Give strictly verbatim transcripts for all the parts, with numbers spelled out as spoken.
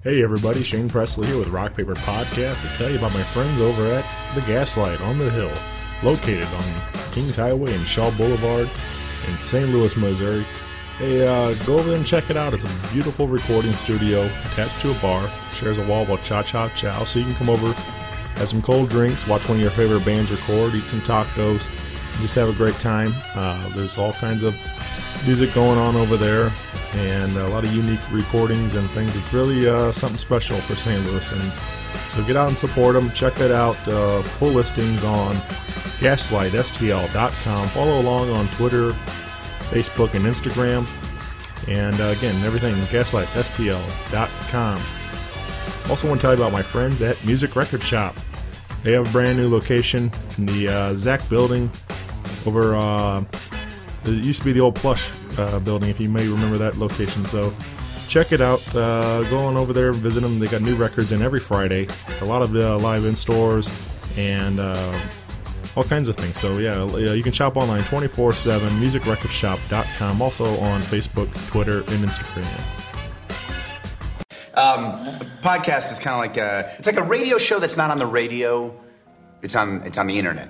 Hey everybody, Shane Presley here with Rock Paper Podcast to tell you about my friends over at The Gaslight on the Hill, located on Kings Highway and Shaw Boulevard in Saint Louis, Missouri. Hey, uh, go over there and check it out. It's a beautiful recording studio attached to a bar, shares a wall with Cha Cha Chow, so you can come over, have some cold drinks, watch one of your favorite bands record, eat some tacos, and just have a great time. Uh, there's all kinds of music going on over there, and a lot of unique recordings and things. It's really uh, something special for Saint Louis, and so get out and support them. Check it out. Uh, full listings on gaslight S T L dot com. Follow along on Twitter, Facebook, and Instagram. And uh, again, everything gaslight S T L dot com. Also want to tell you about my friends at Music Record Shop. They have a brand new location in the uh, Zach building over... Uh, It used to be the old Plush uh, building, if you may remember that location. So check it out. Uh, go on over there and visit them. They got new records in every Friday. A lot of uh, live-in stores and uh, all kinds of things. So yeah, you can shop online twenty-four seven, music record shop dot com. Also on Facebook, Twitter, and Instagram. Um, a podcast is kind of like a, it's like a radio show that's not on the radio. It's on it's on the internet.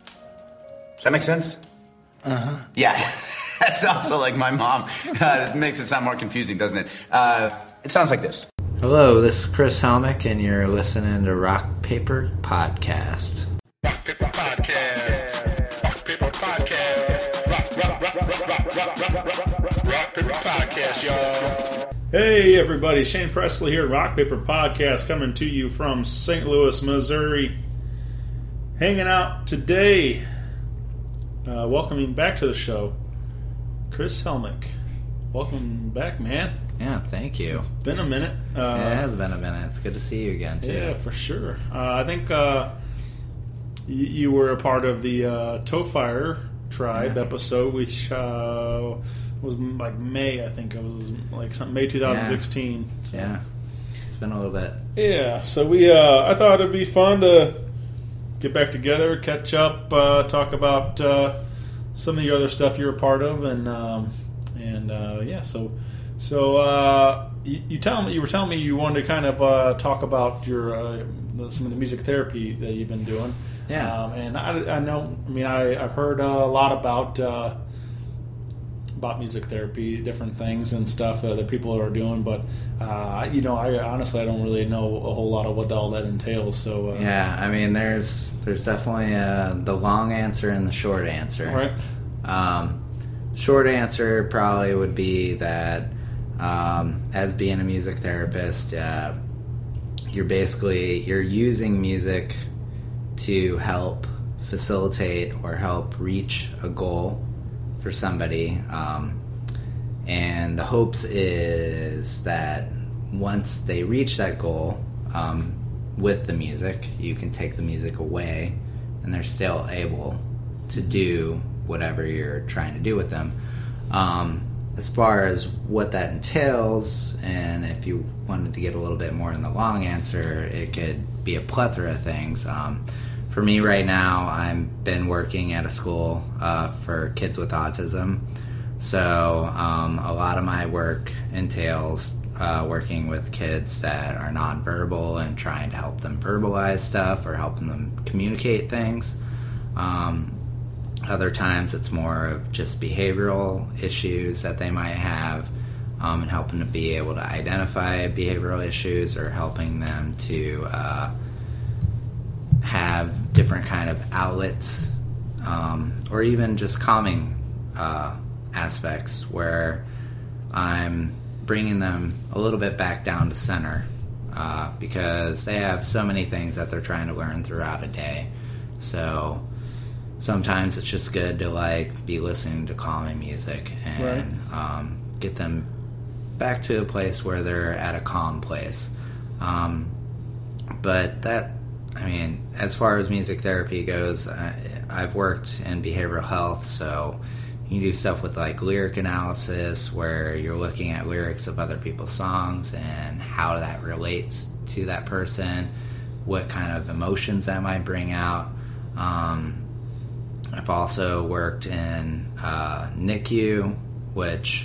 Does that make sense? Uh-huh. Yeah, that's also like my mom. Uh, it makes it sound more confusing, doesn't it? Uh, it sounds like this. Hello, this is Chris Helmick, and you're listening to Rock Paper Podcast. Rock Paper Podcast. Rock Paper Podcast. Rock, rock, rock, rock, rock, rock, rock, rock, rock, rock Paper Podcast, y'all. Hey everybody, Shane Presley here, Rock Paper Podcast, coming to you from Saint Louis, Missouri. Hanging out today. Uh, welcoming back to the show, Chris Helmick. Welcome back, man. Yeah, thank you. It's been a minute. Uh, yeah, it has been a minute. It's good to see you again, too. Yeah, for sure. Uh, I think uh, y- you were a part of the uh, Toe Fire Tribe yeah. episode, which uh, was like May, I think. It was like something May twenty sixteen. Yeah. So. yeah, it's been a little bit. Yeah, so we. Uh, I thought it'd be fun to get back together, catch up, uh, talk about uh, some of the other stuff you're a part of, and um, and uh, yeah. So so uh, you, you tell me you were telling me you wanted to kind of uh, talk about your uh, some of the music therapy that you've been doing. Yeah. Um, and I, I know. I mean, I I've heard uh, a lot about. Uh, about music therapy, different things and stuff uh, that people are doing, but uh, you know, I honestly I don't really know a whole lot of what all that entails. So uh, yeah, I mean, there's there's definitely uh, the long answer and the short answer. Right. Um, short answer probably would be that um, as being a music therapist, uh, you're basically you're using music to help facilitate or help reach a goal for somebody, um, and the hopes is that once they reach that goal um, with the music, you can take the music away and they're still able to do whatever you're trying to do with them. Um, as far as what that entails, and if you wanted to get a little bit more in the long answer, it could be a plethora of things. Um, For me right now, I've been working at a school uh, for kids with autism. So um, a lot of my work entails uh, working with kids that are nonverbal and trying to help them verbalize stuff or helping them communicate things. Um, other times it's more of just behavioral issues that they might have, um, and helping to be able to identify behavioral issues or helping them to... Uh, have different kind of outlets, um, or even just calming uh, aspects where I'm bringing them a little bit back down to center, uh, because they have so many things that they're trying to learn throughout a day. So sometimes it's just good to like be listening to calming music and right. um, get them back to a place where they're at a calm place. Um, but that I mean, as far as music therapy goes, I, I've worked in behavioral health, so you can do stuff with like lyric analysis where you're looking at lyrics of other people's songs and how that relates to that person, what kind of emotions that might bring out. Um, I've also worked in uh, N I C U, which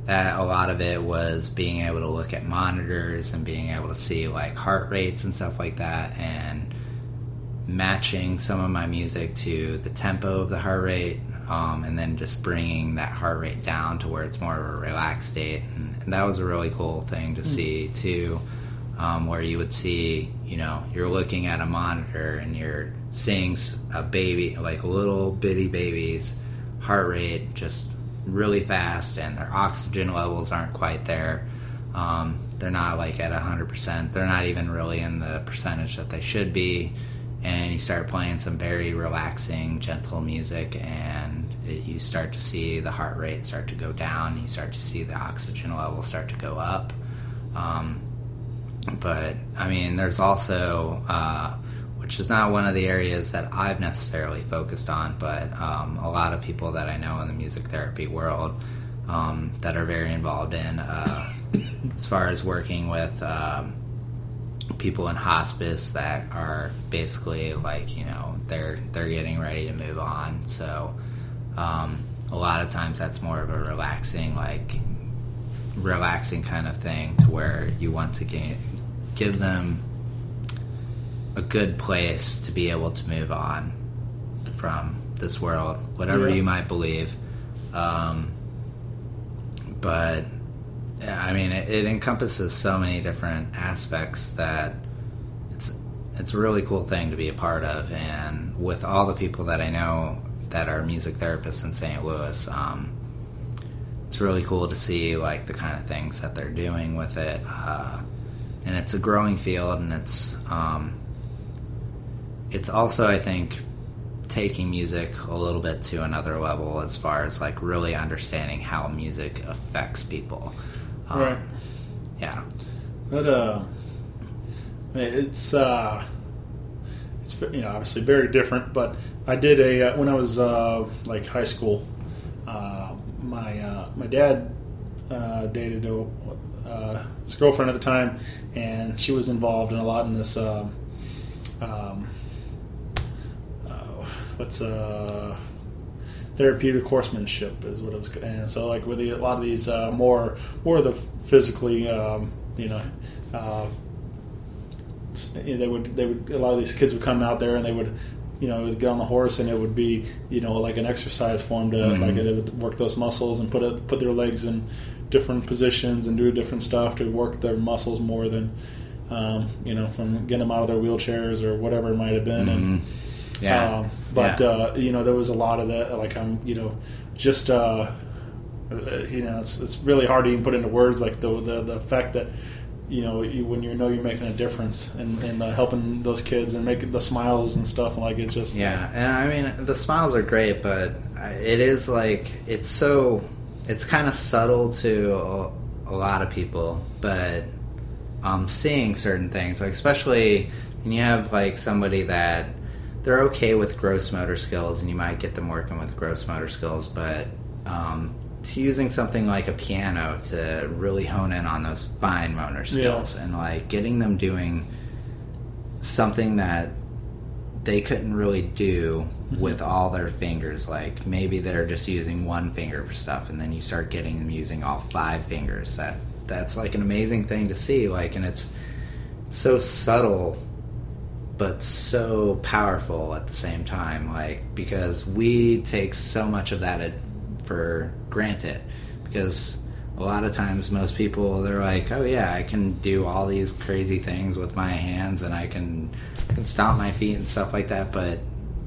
that a lot of it was being able to look at monitors and being able to see like heart rates and stuff like that, and matching some of my music to the tempo of the heart rate, um, and then just bringing that heart rate down to where it's more of a relaxed state. And, and that was a really cool thing to mm. see too, um, where you would see, you know, you're looking at a monitor and you're seeing a baby, like a little bitty baby's heart rate just really fast, and their oxygen levels aren't quite there. Um, they're not like at one hundred percent. They're not even really in the percentage that they should be. And you start playing some very relaxing, gentle music, and it, you start to see the heart rate start to go down. You start to see the oxygen level start to go up. Um, but, I mean, there's also, uh, which is not one of the areas that I've necessarily focused on, but um, a lot of people that I know in the music therapy world um, that are very involved in, uh, as far as working with um, people in hospice that are basically like, you know, they're they're getting ready to move on. So um, a lot of times that's more of a relaxing, like relaxing kind of thing, to where you want to get, give them a good place to be able to move on from this world, whatever yeah. you might believe. Um, but I mean, it, it encompasses so many different aspects that it's it's a really cool thing to be a part of. And with all the people that I know that are music therapists in Saint Louis, um, it's really cool to see like the kind of things that they're doing with it. Uh, and it's a growing field, and it's um, it's also, I think, taking music a little bit to another level as far as like really understanding how music affects people. Um, right. Yeah. But uh, it's uh, it's you know obviously very different. But I did a uh, when I was uh, like high school. Uh, my uh, my dad uh, dated a uh, his girlfriend at the time, and she was involved in a lot in this. Uh, um, uh, what's uh. therapeutic horsemanship is what it was, and so like with the, a lot of these uh, more more of the physically, um, you know, uh, they would they would a lot of these kids would come out there and they would, you know, get on the horse, and it would be, you know, like an exercise for them to mm-hmm. like they would work those muscles and put it, put their legs in different positions and do different stuff to work their muscles more than, um, you know, from getting them out of their wheelchairs or whatever it might have been. Mm-hmm. And Yeah, um, but yeah. uh, you know, there was a lot of that. Like I'm, you know, just uh, you know, it's it's really hard to even put into words. Like the the, the fact that, you know, you, when you know you're making a difference and and uh, helping those kids and making the smiles and stuff, and like it just yeah. And I mean, the smiles are great, but it is like it's so it's kind of subtle to a, a lot of people, but um, seeing certain things, like especially when you have like somebody that they're okay with gross motor skills, and you might get them working with gross motor skills, but um, to using something like a piano to really hone in on those fine motor skills, yeah. and like getting them doing something that they couldn't really do mm-hmm. with all their fingers. Like maybe they're just using one finger for stuff, and then you start getting them using all five fingers. That that's like an amazing thing to see. Like, and it's so subtle, but so powerful at the same time, like, because we take so much of that for granted, because a lot of times most people, they're like, oh yeah, I can do all these crazy things with my hands, and I can, I can stomp my feet and stuff like that, but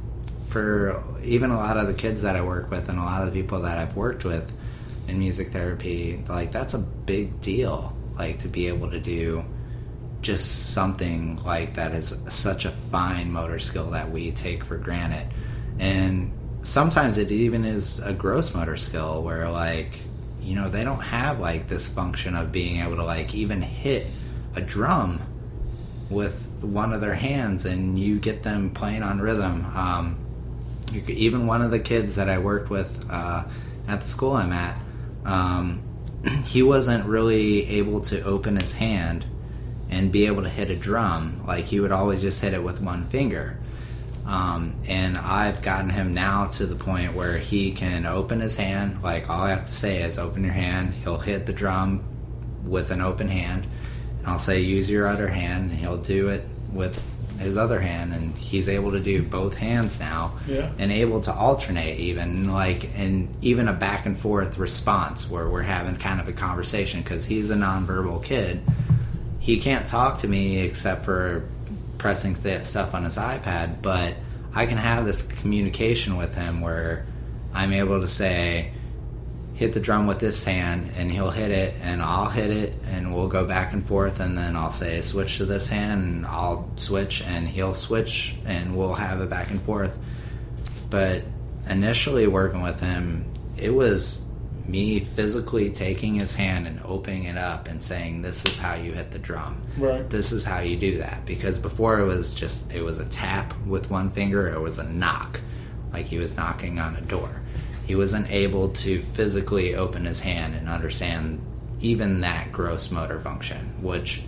for even a lot of the kids that I work with and a lot of the people that I've worked with in music therapy, like, that's a big deal, like, to be able to do just something like that is such a fine motor skill that we take for granted. And sometimes it even is a gross motor skill where, like, you know, they don't have like this function of being able to like even hit a drum with one of their hands, and you get them playing on rhythm. Um, you could, even one of the kids that I worked with uh, at the school I'm at, um, he wasn't really able to open his hand and be able to hit a drum. Like, he would always just hit it with one finger. Um, and I've gotten him now to the point where he can open his hand. Like, all I have to say is open your hand. He'll hit the drum with an open hand. And I'll say use your other hand. And he'll do it with his other hand. And he's able to do both hands now. Yeah. And able to alternate even. Like, and even a back and forth response where we're having kind of a conversation. Because he's a nonverbal kid. He can't talk to me except for pressing th- stuff on his iPad, but I can have this communication with him where I'm able to say, hit the drum with this hand, and he'll hit it, and I'll hit it, and we'll go back and forth, and then I'll say, switch to this hand, and I'll switch, and he'll switch, and we'll have it back and forth. But initially working with him, it was me physically taking his hand and opening it up and saying, this is how you hit the drum. Right. This is how you do that. Because before it was just, it was a tap with one finger, it was a knock, like he was knocking on a door. He wasn't able to physically open his hand and understand even that gross motor function, which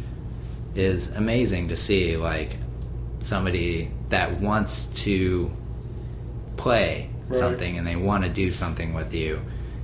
is amazing to see, like somebody that wants to play Right. something and they want to do something with you.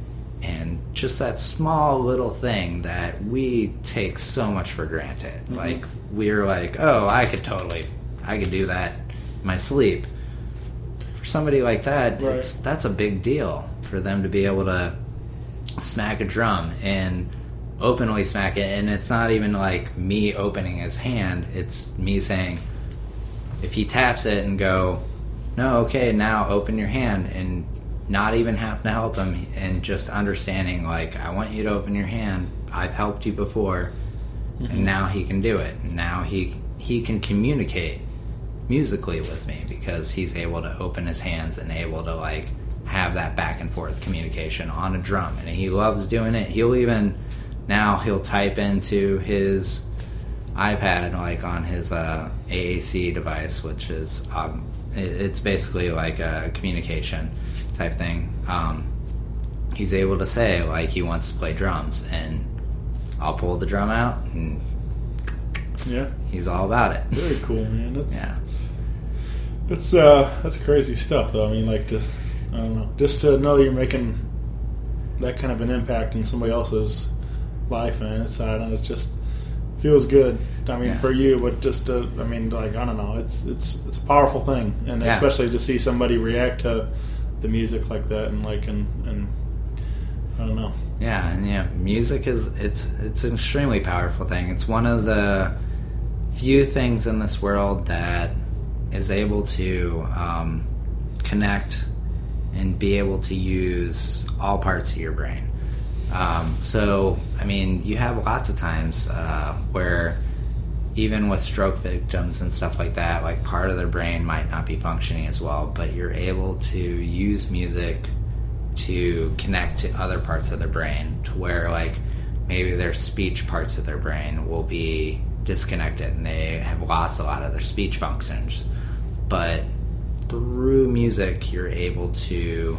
And just that small little thing that we take so much for granted. Mm-hmm. Like, we're like, oh, I could totally, I could do that in my sleep. For somebody like that, right. it's that's a big deal for them to be able to smack a drum and openly smack it. And it's not even like me opening his hand. It's me saying, if he taps it and go, no, okay, now open your hand, and not even have to help him, and just understanding, like, I want you to open your hand. I've helped you before, mm-hmm. and now he can do it. Now he he can communicate musically with me because he's able to open his hands and able to, like, have that back and forth communication on a drum. And he loves doing it. He'll even, now he'll type into his iPad, like on his uh, A A C device, which is, um, it, it's basically like a communication type thing. Um, he's able to say, like, he wants to play drums, and I'll pull the drum out, and yeah, he's all about it. Very cool, man. That's yeah. That's uh, that's crazy stuff, though. I mean, like, just I don't know, just to know you're making that kind of an impact in somebody else's life and inside, and it just feels good. I mean, yeah. for you, but just to, I mean, like, I don't know, it's it's it's a powerful thing, and yeah. especially to see somebody react to the music like that, and like, and and I don't know. Yeah, and yeah, music is it's it's an extremely powerful thing. It's one of the few things in this world that is able to um, connect and be able to use all parts of your brain. Um, so, I mean, you have lots of times uh, where even with stroke victims and stuff like that, like, part of their brain might not be functioning as well, but you're able to use music to connect to other parts of their brain, to where, like, maybe their speech parts of their brain will be disconnected and they have lost a lot of their speech functions. But through music, you're able to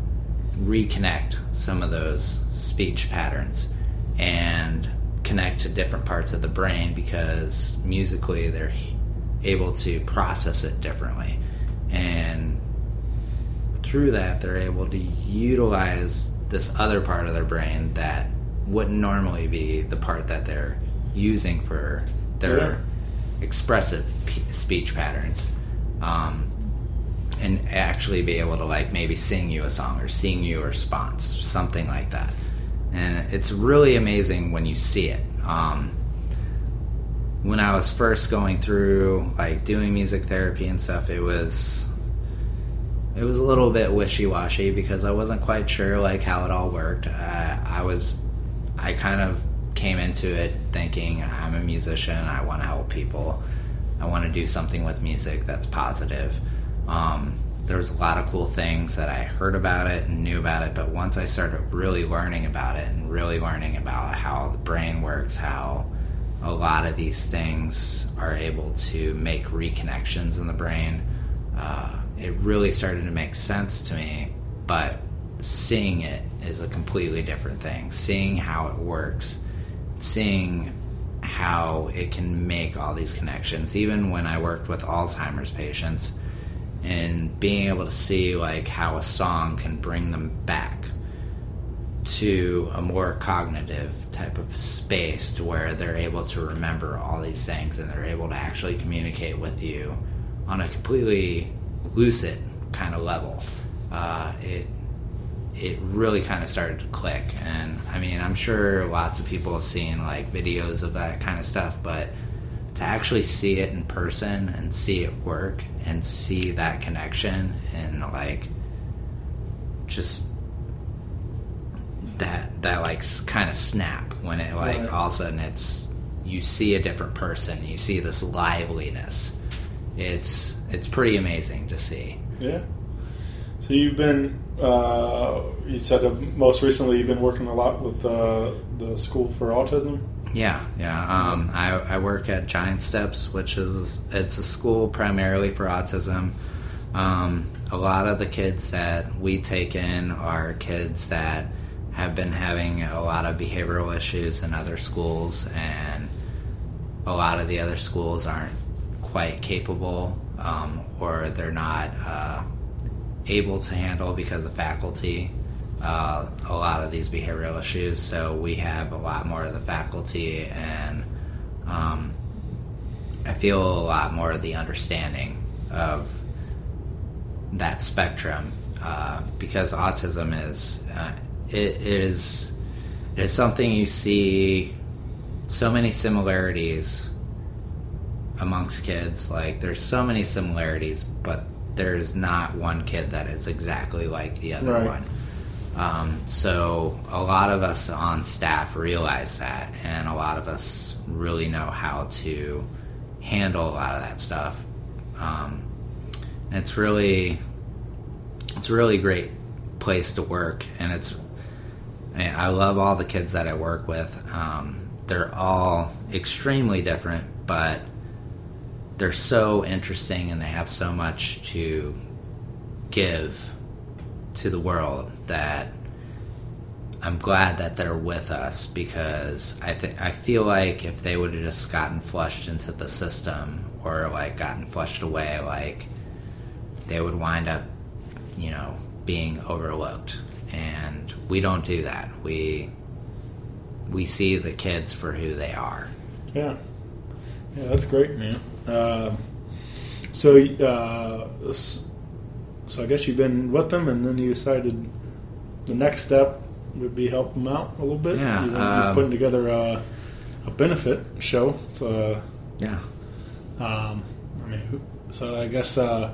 reconnect some of those speech patterns and connect to different parts of the brain, because musically they're able to process it differently, and through that they're able to utilize this other part of their brain that wouldn't normally be the part that they're using for their yeah. expressive p- speech patterns, um, and actually be able to, like, maybe sing you a song or sing you a response, something like that. And it's really amazing when you see it. Um, when I was first going through, like, doing music therapy and stuff, it was it was a little bit wishy-washy because I wasn't quite sure, like, how it all worked. Uh, I was I kind of came into it thinking, I'm a musician, I want to help people, I want to do something with music that's positive. Um, there was a lot of cool things that I heard about it and knew about it, but once I started really learning about it and really learning about how the brain works, how a lot of these things are able to make reconnections in the brain, uh, it really started to make sense to me. But seeing it is a completely different thing. Seeing how it works, seeing how it can make all these connections. Even when I worked with Alzheimer's patients, and being able to see like how a song can bring them back to a more cognitive type of space to where they're able to remember all these things and they're able to actually communicate with you on a completely lucid kind of level. Uh, it it really kind of started to click. And I mean, I'm sure lots of people have seen like videos of that kind of stuff, but to actually see it in person and see it work and see that connection and like just that that like kind of snap when it like right. all of a sudden it's you see a different person, you see this liveliness. It's it's pretty amazing to see. Yeah. So you've been uh, you said that most recently you've been working a lot with uh, the School for Autism. Yeah, yeah. Um, I, I work at Giant Steps, which is it's a school primarily for autism. Um, a lot of the kids that we take in are kids that have been having a lot of behavioral issues in other schools, and a lot of the other schools aren't quite capable, um, or they're not uh, able to handle because of faculty. Uh, a lot of these behavioral issues, so we have a lot more of the faculty, and um, I feel a lot more of the understanding of that spectrum, uh, because autism is uh, it, it is it is something you see so many similarities amongst kids. Like there's so many similarities, but there's not one kid that is exactly like the other Right. one. Um, so a lot of us on staff realize that, and a lot of us really know how to handle a lot of that stuff. Um, and it's really, it's a really great place to work, and it's, I love all the kids that I work with. Um, they're all extremely different, but they're so interesting, and they have so much to give to the world that I'm glad that they're with us, because I think I feel like if they would have just gotten flushed into the system or like gotten flushed away, like they would wind up, you know, being overlooked. And we don't do that. We we see the kids for who they are. Yeah. Yeah, that's great, man. Uh, so, uh, s- so I guess you've been with them, and then you decided the next step would be help them out a little bit. Yeah, You know, um, you're putting together a, a benefit show. So, Yeah. um, I mean, who- so I guess uh,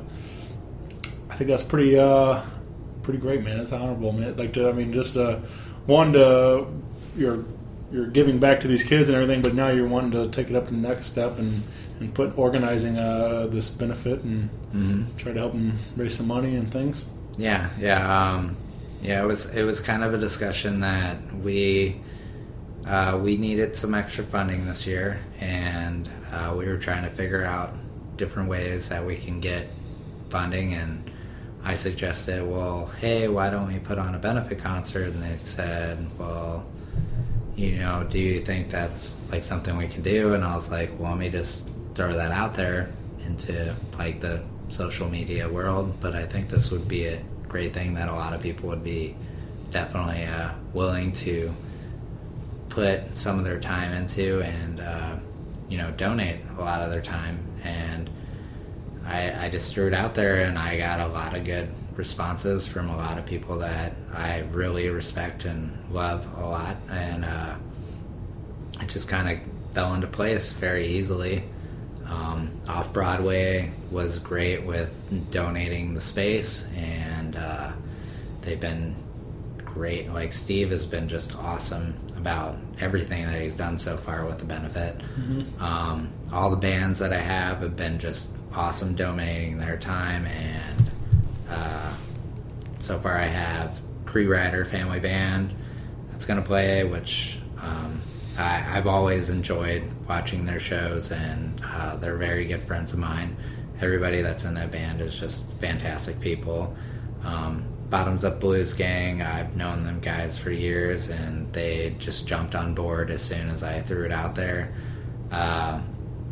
I think that's pretty, uh, pretty great, man. It's honorable, man. Like, to, I mean, just uh, one to you're you're giving back to these kids and everything, but now you're wanting to take it up to the next step and, and put organizing uh, this benefit and Mm-hmm. try to help them raise some money and things. Yeah, yeah, um, yeah. It was it was kind of a discussion that we uh, we needed some extra funding this year, and uh, we were trying to figure out different ways that we can get funding. And I suggested, well, hey, why don't we put on a benefit concert? And they said, well, you know, do you think that's like something we can do? And I was like, well, let me just throw that out there into like the social media world. But I think this would be a great thing that a lot of people would be definitely uh, willing to put some of their time into, and uh, you know, donate a lot of their time. And I, I just threw it out there, and I got a lot of good responses from a lot of people that I really respect and love a lot, and uh, it just kind of fell into place very easily. Um, Off Broadway was great with donating the space, and uh, they've been great. Like Steve has been just awesome about everything that he's done so far with the benefit. Mm-hmm. Um, all the bands that I have have been just awesome donating their time, and uh, so far I have Cree Rider Family Band that's going to play, which um, I, I've always enjoyed watching their shows, and uh, they're very good friends of mine. Everybody that's in that band is just fantastic people. Um, Bottoms Up Blues Gang, I've known them guys for years, and they just jumped on board as soon as I threw it out there. Uh,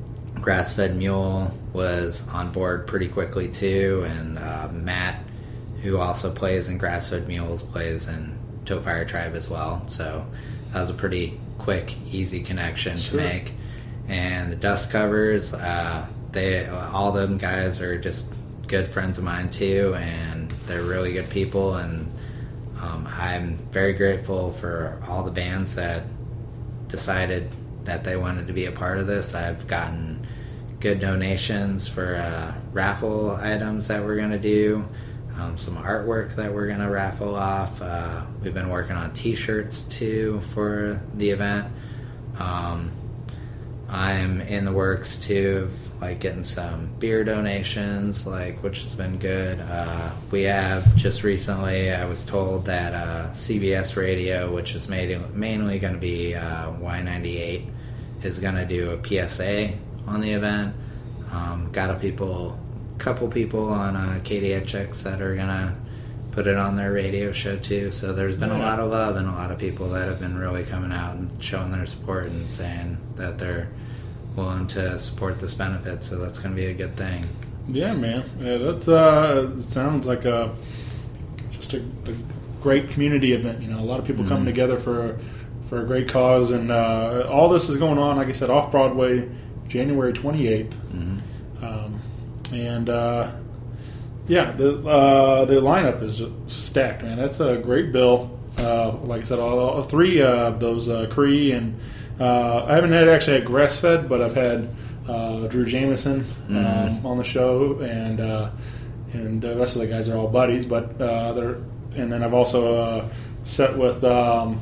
Grass-Fed Mule was on board pretty quickly too, and uh, Matt, who also plays in Grass-Fed Mules, plays in Toe Fire Tribe as well. So that was a pretty quick, easy connection Sure. to make. And the Dust Covers, uh, they all them guys are just good friends of mine too, and they're really good people. And um, I'm very grateful for all the bands that decided that they wanted to be a part of this. I've gotten good donations for uh, raffle items that we're going to do, um, some artwork that we're going to raffle off. Uh, we've been working on t-shirts too for the event. Um, I'm in the works too of like getting some beer donations, like which has been good. Uh, we have just recently, I was told that uh, C B S Radio, which is made, mainly going to be uh, Y ninety-eight, is going to do a P S A on the event. Um, got a people, couple people on uh, K D H X that are going to put it on their radio show too. So there's been a lot of love and a lot of people that have been really coming out and showing their support and saying that they're willing to support this benefit. So that's going to be a good thing. Yeah, man. Yeah, that's uh, it sounds like a just a, a great community event. You know, a lot of people Mm-hmm. coming together for for a great cause, and uh, all this is going on, like I said, off Broadway, January twenty-eighth, Mm-hmm. um, and uh, yeah, the uh, the lineup is just stacked, man. That's a great bill. Uh, like I said, all, all three uh, of those uh, Cree and uh, I haven't had actually had Grass-Fed, but I've had uh, Drew Jameson um, Mhm. on the show, and uh, and the rest of the guys are all buddies. But uh, they're and then I've also uh, set with um,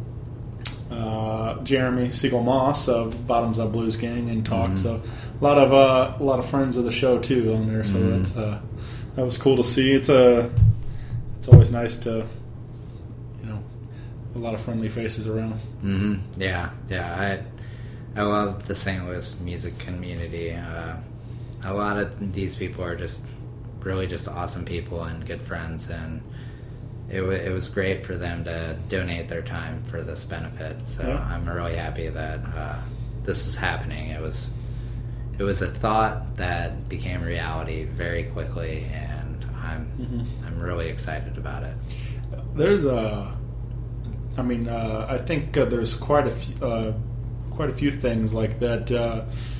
uh, Jeremy Siegel Moss of Bottoms Up Blues Gang and talk. Mhm. So a lot of uh, a lot of friends of the show too on there. So Mhm. that's uh, that was cool to see. It's a it's always nice to you know a lot of friendly faces around. hmm Yeah, yeah. I I love the Saint Louis music community. Uh, a lot of these people are just really just awesome people and good friends, and it w- it was great for them to donate their time for this benefit. So Yeah. I'm really happy that uh, this is happening. It was it was a thought that became reality very quickly, and I'm Mhm. I'm really excited about it. There's a, I mean, uh, I think uh, there's quite a few, uh, quite a few things like that. Uh,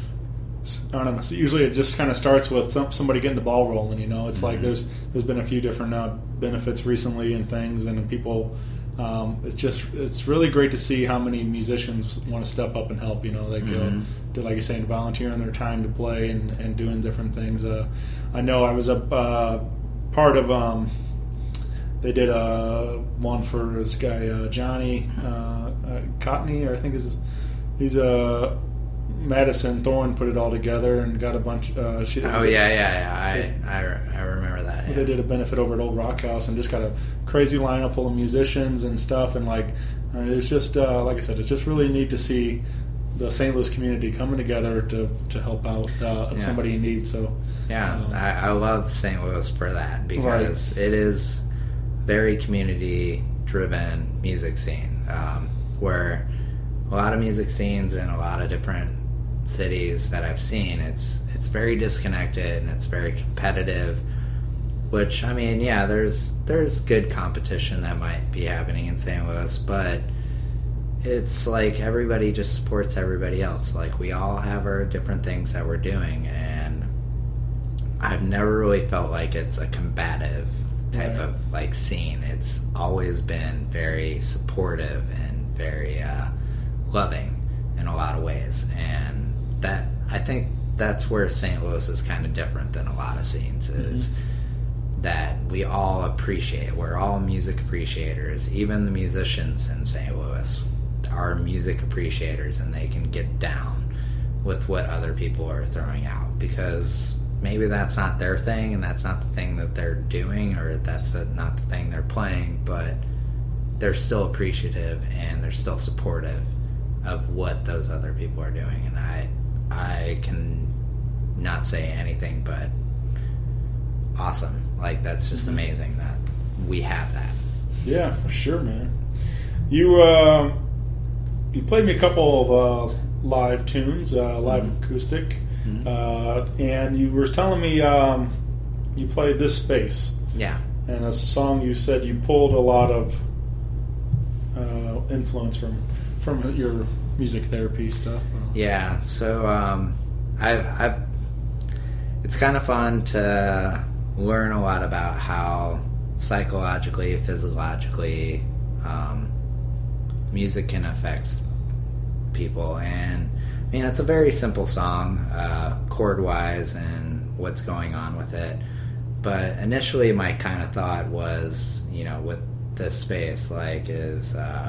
s- I don't know. So usually, it just kind of starts with some, somebody getting the ball rolling. You know, it's like Mhm. there's there's been a few different uh, benefits recently and things, and people. Um, it's just it's really great to see how many musicians want to step up and help. You know, like uh, Mhm. to, like you're saying, volunteering their time to play and, and doing different things. Uh, I know I was a uh, part of. Um, They did a one for this guy uh, Johnny uh, uh, Cotney, I think is he's a uh, Madison Thorne put it all together and got a bunch. Uh, she, Oh yeah, yeah, yeah. I I, re- I remember that. Yeah. They did a benefit over at Old Rock House and just got a crazy lineup full of musicians and stuff. And like uh, it's just uh, like I said, it's just really neat to see the Saint Louis community coming together to to help out uh, Yeah. somebody in need. So Yeah, um, I, I love Saint Louis for that because it is very community-driven music scene um, where a lot of music scenes in a lot of different cities that I've seen, it's it's very disconnected and it's very competitive. Which I mean, yeah, there's there's good competition that might be happening in Saint Louis, but it's like everybody just supports everybody else. Like we all have our different things that we're doing, and I've never really felt like it's a combative type Right. of like scene. It's always been very supportive and very uh, loving in a lot of ways, and that I think that's where Saint Louis is kind of different than a lot of scenes. Is that we all appreciate. We're all music appreciators. Even the musicians in Saint Louis are music appreciators, and they can get down with what other people are throwing out because maybe that's not their thing and that's not the thing that they're doing, or that's the, not the thing they're playing, but they're still appreciative and they're still supportive of what those other people are doing. And I I can not say anything but awesome. Like that's just amazing that we have that. yeah, for sure, man. You uh, you played me a couple of uh, live tunes, uh, live acoustic. Mm-hmm. Uh, and you were telling me um, you played This Space. Yeah. And it's a song you said you pulled a lot of uh, influence from from your music therapy stuff. Yeah. So um, I've, I've it's kind of fun to learn a lot about how psychologically, physiologically, um, music can affect people. And I mean, it's a very simple song, uh, chord-wise, and what's going on with it. But initially, my kind of thought was, you know, with This Space, like, is uh,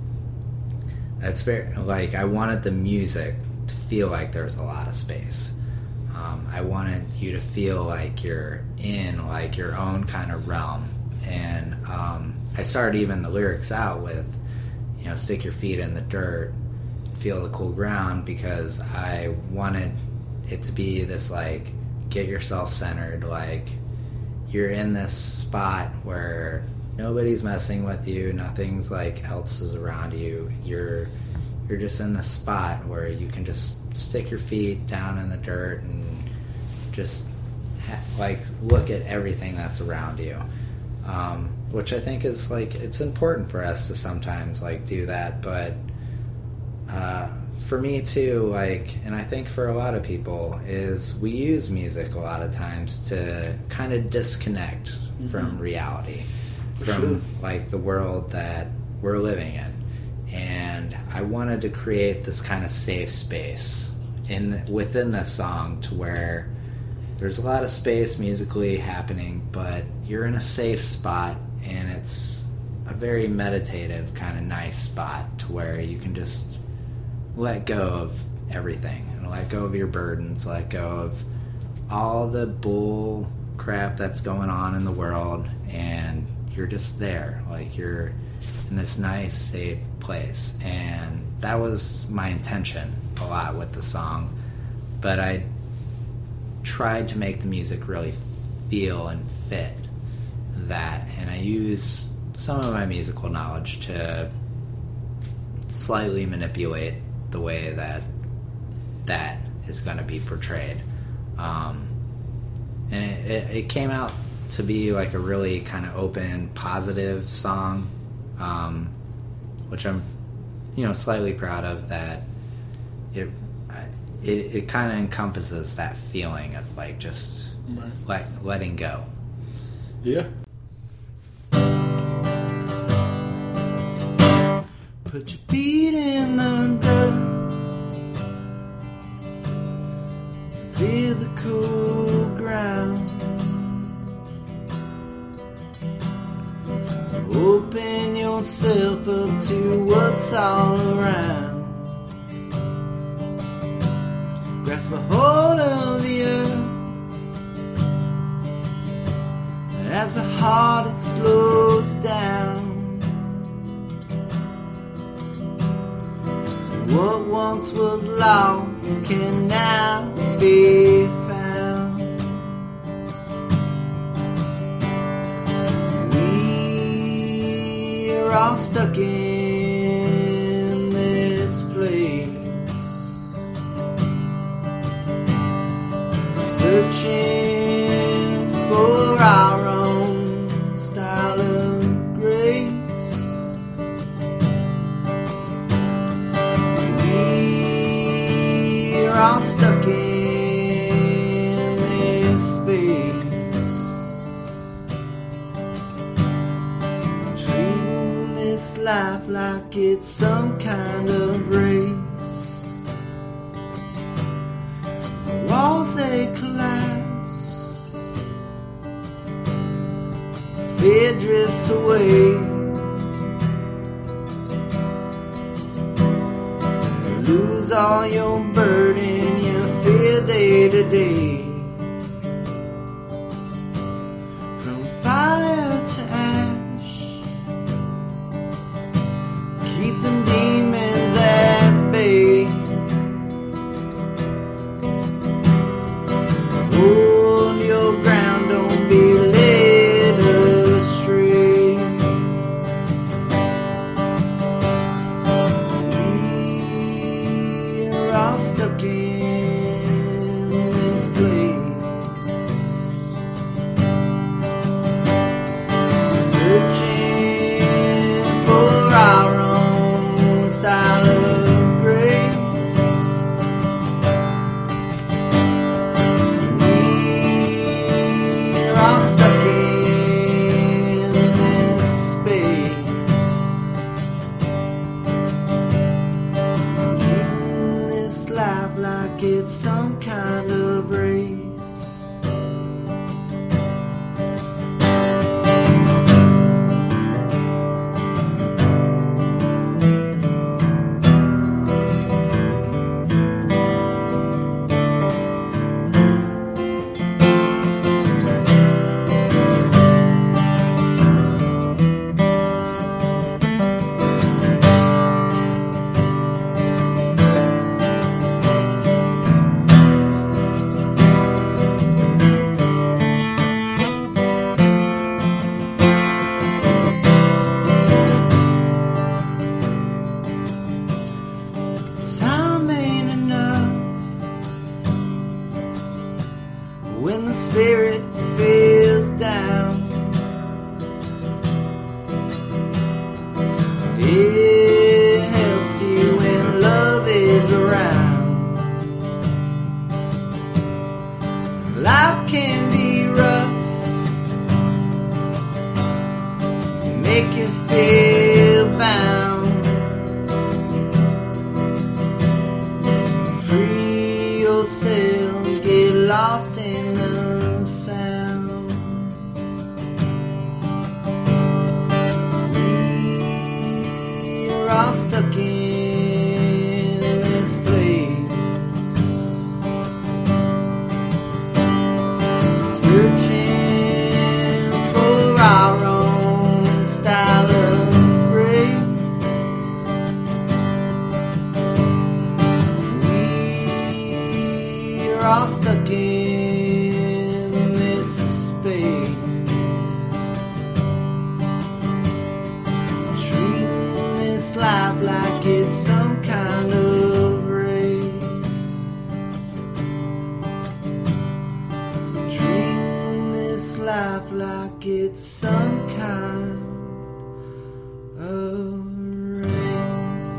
it's very like I wanted the music to feel like there's a lot of space. Um, I wanted you to feel like you're in like your own kind of realm. And um, I started even the lyrics out with, you know, stick your feet in the dirt, feel the cool ground, because I wanted it to be this like get yourself centered, like you're in this spot where nobody's messing with you, nothing's like else is around you. You're you're just in this spot where you can just stick your feet down in the dirt and just ha- like look at everything that's around you. Um, which I think is like it's important for us to sometimes like do that, but uh, for me too, like, and I think for a lot of people, is we use music a lot of times to kind of disconnect mm-hmm. from reality, for from sure. like the world that we're living in. And I wanted to create this kind of safe space in within this song to where there's a lot of space musically happening, but you're in a safe spot, and it's a very meditative kind of nice spot to where you can just let go of everything and let go of your burdens, let go of all the bull crap that's going on in the world, and you're just there, like you're in this nice safe place. And that was my intention a lot with the song, but I tried to make the music really feel and fit that, and I use some of my musical knowledge to slightly manipulate the way that that is going to be portrayed. Um, and it, it, it came out to be like a really kind of open, positive song, um, which I'm, you know, slightly proud of. That it it, it kind of encompasses that feeling of like just right. like letting go. Yeah. Put your feet in the dirt, feel the cool ground, open yourself up to what's all around, grasp a hold of the earth, as the heart it slows down. What once was lost can now be found. We're all stuck in this place, searching for our own style of grace. We're all stuck in this space, treating this life like it's some kind of race. Walls they collapse, fear drifts away. Lose all your burden you feel day to day. From fire to ash, keep them demons at bay. Hold your ground, don't be led astray. We're all stuck in some kind of race. Time ain't enough when the spirit feels down. It helps you when love is around. Life can be rough, make you feel bound. Free yourself, get lost in the sound. We're all stuck in this place, searching for our own style of grace. We're all stuck in this space, treating this life like it's some kind of race, treating this life like it's some kind of race.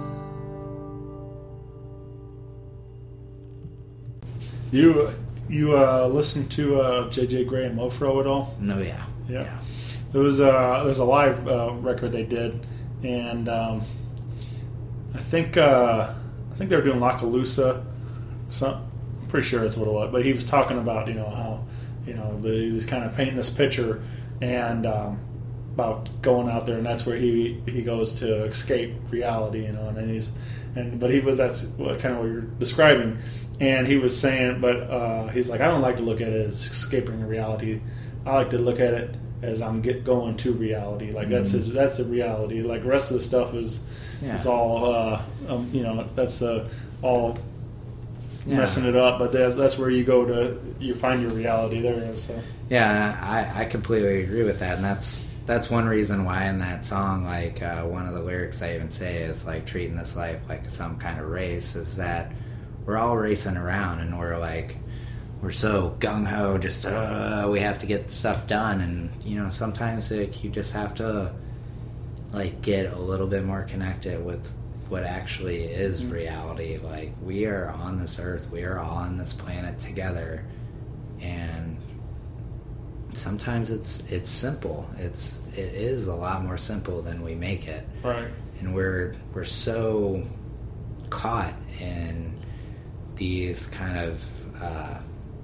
You you uh, listen to uh, J J Grey and Mofro at all? No, yeah. Yeah. There was a there's a live uh, record they did, and um, I think uh, I think they were doing Lockaloosa. Some, I'm pretty sure that's what it was. But he was talking about you know how you know the, he was kind of painting this picture and um, about going out there, and that's where he he goes to escape reality, you know. And then he's and but he was that's what, kind of what you're describing. And he was saying, but uh, he's like, I don't like to look at it as escaping reality. I like to look at it as I'm get going to reality. Like that's his, that's the reality. Like the rest of the stuff is Yeah. is all uh, um, you know. That's uh, all Yeah. messing it up. But that's that's where you go to you find your reality there. So Yeah, I, I completely agree with that, and that's that's one reason why in that song, like uh, one of the lyrics I even say is like treating this life like some kind of race. Is that we're all racing around, and we're like we're so gung ho, just uh, we have to get stuff done, and you know sometimes like, you just have to like get a little bit more connected with what actually is Mm-hmm. reality. Like we are on this earth, we are all on this planet together, and sometimes it's it's simple. It's it is a lot more simple than we make it, right, and we're we're so caught in these kind of uh,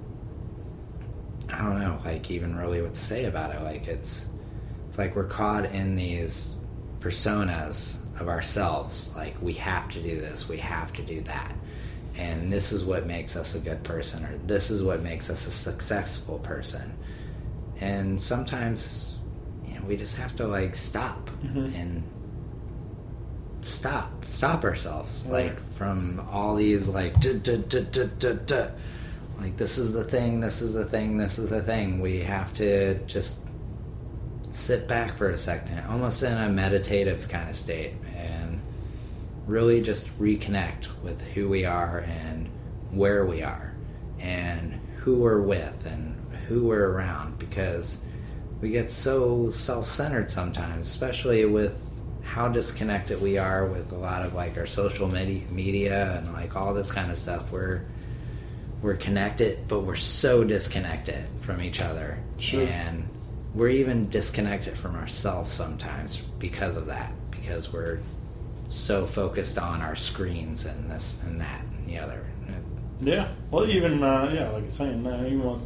I don't know, like even really what to say about it. Like it's it's like we're caught in these personas of ourselves. Like we have to do this, we have to do that, and this is what makes us a good person, or this is what makes us a successful person. And sometimes, you know, we just have to like stop Mhm. and stop, stop ourselves, Right. like from all these like, duh, duh, duh, duh, duh, duh. Like this is the thing, this is the thing, this is the thing. We have to just sit back for a second, almost in a meditative kind of state, and really just reconnect with who we are and where we are and who we're with and who we're around, because we get so self-centered sometimes, especially with how disconnected we are with a lot of like our social media, media and like all this kind of stuff. We're we're connected, but we're so disconnected from each other. Sure. And we're even disconnected from ourselves sometimes because of that, because we're so focused on our screens and this and that and the other. Yeah. Well, even uh, yeah, like you're saying, uh, even when,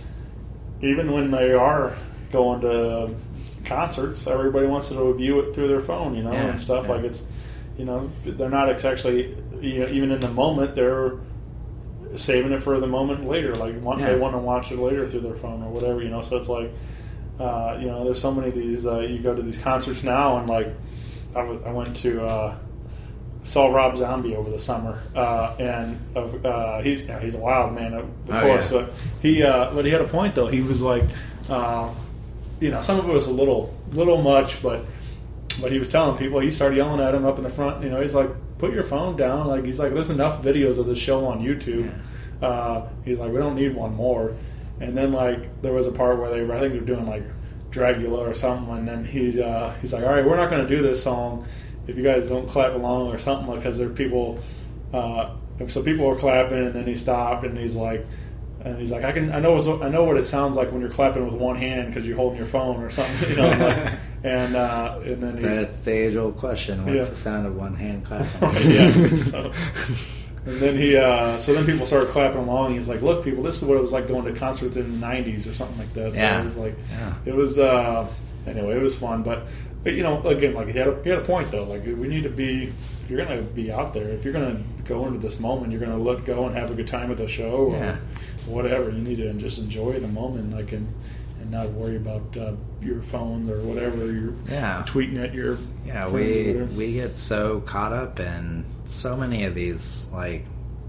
even when they are going to concerts, everybody wants to view it through their phone, you know, Yeah, and stuff yeah. like it's, you know, they're not actually, you know, even in the moment, they're saving it for the moment later. Like want, Yeah. they want to watch it later through their phone or whatever, you know. So it's like, uh, you know, there's so many of these. Uh, you go to these concerts now, and like, I, w- I went to. Uh, saw Rob Zombie over the summer, uh, and uh, he's yeah, he's a wild man, of Oh, course. yeah. So he, uh, but he had a point though. He was like, uh, you know, some of it was a little, little much, but but he was telling people. He started yelling at him up in the front. You know, he's like, "Put your phone down." Like he's like, "There's enough videos of this show on YouTube." Yeah. Uh, he's like, "We don't need one more." And then like there was a part where they, I think they were doing like Dragula or something, and then he's uh, he's like, "All right, we're not going to do this song if you guys don't clap along or something," because there are people. Uh, so people were clapping, and then he stopped, and he's like, and he's like, "I can, I know, I know what it sounds like when you're clapping with one hand because you're holding your phone or something," you know. Like, and uh, and then he, That's the age-old question. What's Yeah. the sound of one hand clapping? Right, yeah. So, and then he, uh, so then people started clapping along. He's like, "Look, people, this is what it was like going to concerts in the nineties or something like that." So Yeah. it was like, Yeah. it was, uh, anyway, it was fun. But, but you know, again, like he had a, he had a point though. Like we need to be, if you're going to be out there, if you're going to go into this moment, you're going to let go and have a good time at the show or Yeah. whatever. You need to just enjoy the moment, like and and not worry about uh, your phones or whatever you're Yeah. tweeting at your Yeah, friends or we whatever. we get so caught up in so many of these like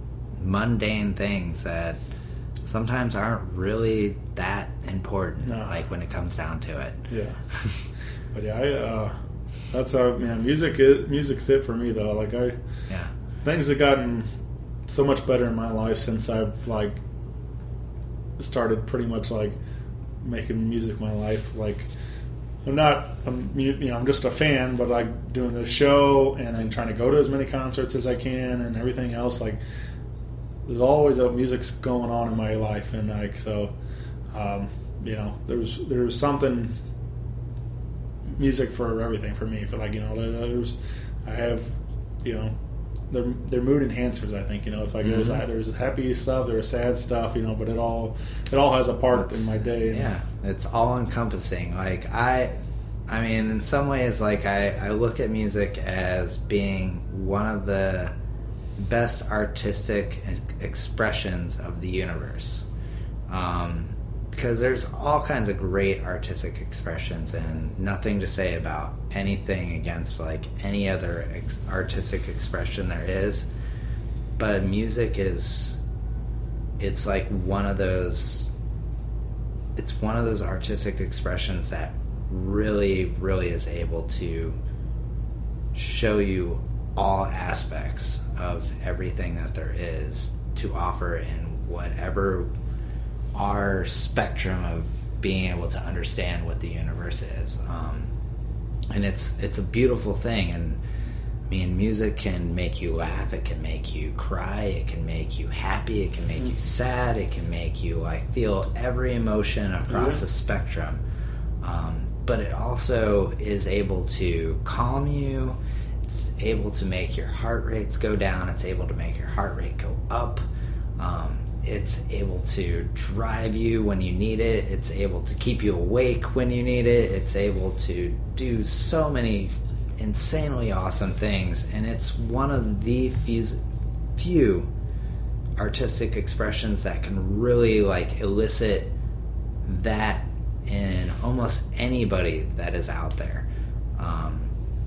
mundane things that sometimes aren't really that important. No. Like when it comes down to it. Yeah, but yeah, I, uh, that's how man. Music is music's it for me though. Like I, Yeah. things have gotten so much better in my life since I've like started pretty much like making music my life. Like I'm not, I'm, you know, I'm just a fan, but like doing this show and then trying to go to as many concerts as I can and everything else. Like there's always a music's going on in my life, and like so, um, you know, there's there's something music for everything for me. For like you know, there's I have you know. They're, they're mood enhancers, I think. You know, it's like there's Mhm. there's happy stuff, there's sad stuff, you know, but it all it all has a part It's- in my day. Yeah, it's all encompassing. Like I, I mean, in some ways, like I, I look at music as being one of the best artistic e- expressions of the universe. Um, because there's all kinds of great artistic expressions, and nothing to say about anything against like any other ex- artistic expression there is. But music is, it's like one of those. It's one of those artistic expressions that really, really is able to show you all aspects of everything that there is to offer in whatever our spectrum of being able to understand what the universe is. Um, and it's it's a beautiful thing. And I mean, music can make you laugh, it can make you cry, it can make you happy, it can make you sad, it can make you like feel every emotion across Yeah. the spectrum. Um, but it also is able to calm you. It's able to make your heart rates go down. It's able to make your heart rate go up. Um, it's able to drive you when you need it. It's able to keep you awake when you need it. It's able to do so many insanely awesome things. And it's one of the few, few artistic expressions that can really like elicit that in almost anybody that is out there. Um,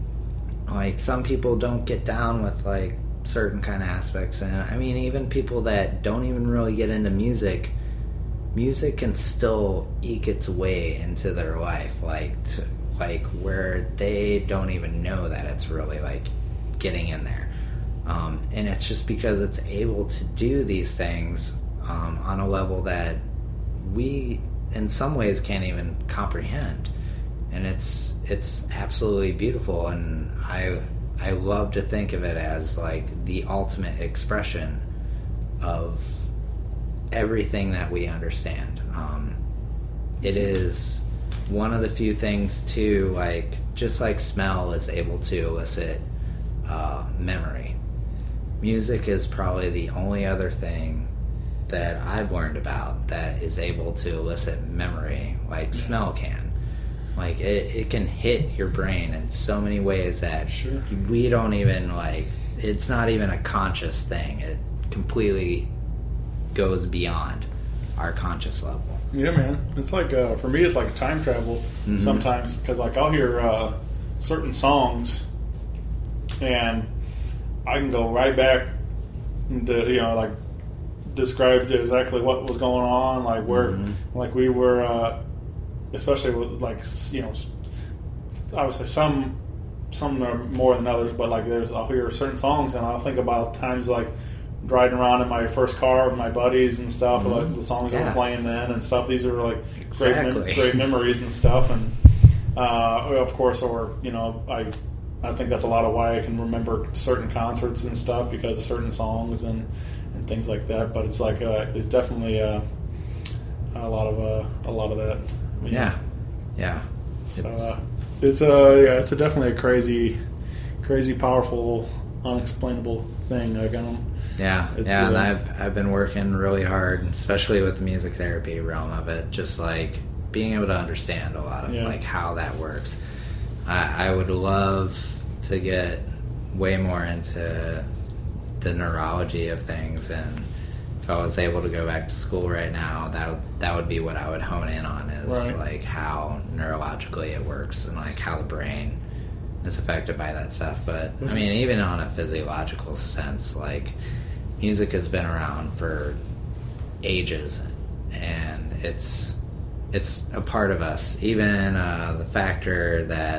like some people don't get down with like certain kind of aspects, and I mean even people that don't even really get into music, music can still eke its way into their life, like to, like where they don't even know that it's really like getting in there. Um, and it's just because it's able to do these things um, on a level that we in some ways can't even comprehend. And it's it's absolutely beautiful, and I I love to think of it as like the ultimate expression of everything that we understand. Um, it is one of the few things too, like just like smell is able to elicit uh, memory. music is probably the only other thing that I've learned about that is able to elicit memory like yeah. smell can. Like it, it can hit your brain in so many ways that sure. we don't even like, it's not even a conscious thing. It completely goes beyond our conscious level. Yeah, man. It's like, uh, for me, it's like time travel mm-hmm. sometimes, because like I'll hear uh, certain songs and I can go right back into, you know, like describe exactly what was going on, like where, mm-hmm. like we were, uh, especially with like, you know, obviously some some are more than others, but like there's, I'll hear certain songs and I'll think about times like riding around in my first car with my buddies and stuff, mm-hmm. like the songs yeah. that were playing then and stuff. These are like great, exactly. mem- great memories and stuff. And uh, of course, or you know, I I think that's a lot of why I can remember certain concerts and stuff because of certain songs and, and things like that. But it's like uh, it's definitely uh, a lot of uh, a lot of that. I mean, yeah, yeah. So uh, it's a yeah, it's a definitely a crazy, crazy, powerful, unexplainable thing. Like I don't. Yeah, it's, yeah, uh, and I've I've been working really hard, especially with the music therapy realm of it, just like being able to understand a lot of yeah. like how that works. I, I would love to get way more into the neurology of things, and if I was able to go back to school right now, that would, that would be what I would hone in on is right. like how neurologically it works and like how the brain is affected by that stuff. But I mean, even on a physiological sense, like music has been around for ages, and it's it's a part of us. Even uh, the factor that,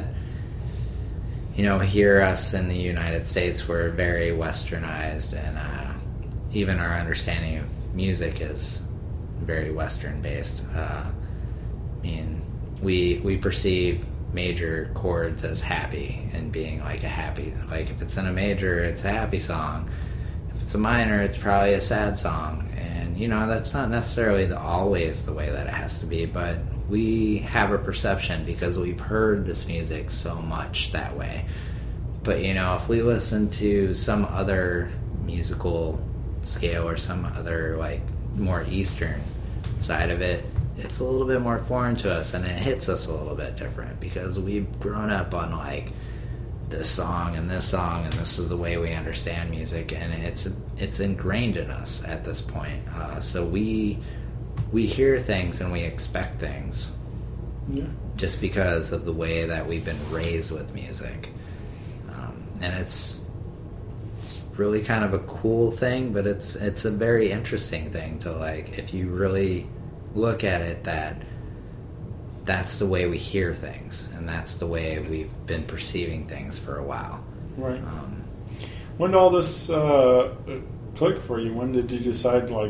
you know, here us in the United States, we're very westernized, and uh, even our understanding of music is very Western based. Uh, I mean, we we perceive major chords as happy and being like a happy, like if it's in a major, it's a happy song. If it's a minor, it's probably a sad song. And you know, that's not necessarily the, always the way that it has to be, but we have a perception because we've heard this music so much that way. But you know, if we listen to some other musical scale or some other like more Eastern side of it, it's a little bit more foreign to us, and it hits us a little bit different because we've grown up on like this song and this song, and this is the way we understand music, and it's it's ingrained in us at this point. Uh, so we we hear things and we expect things yeah. just because of the way that we've been raised with music, um, and it's it's really kind of a cool thing, but it's it's a very interesting thing to like if you really look at it, that that's the way we hear things, and that's the way we've been perceiving things for a while. Right. Um, when did all this uh, click for you? When did you decide like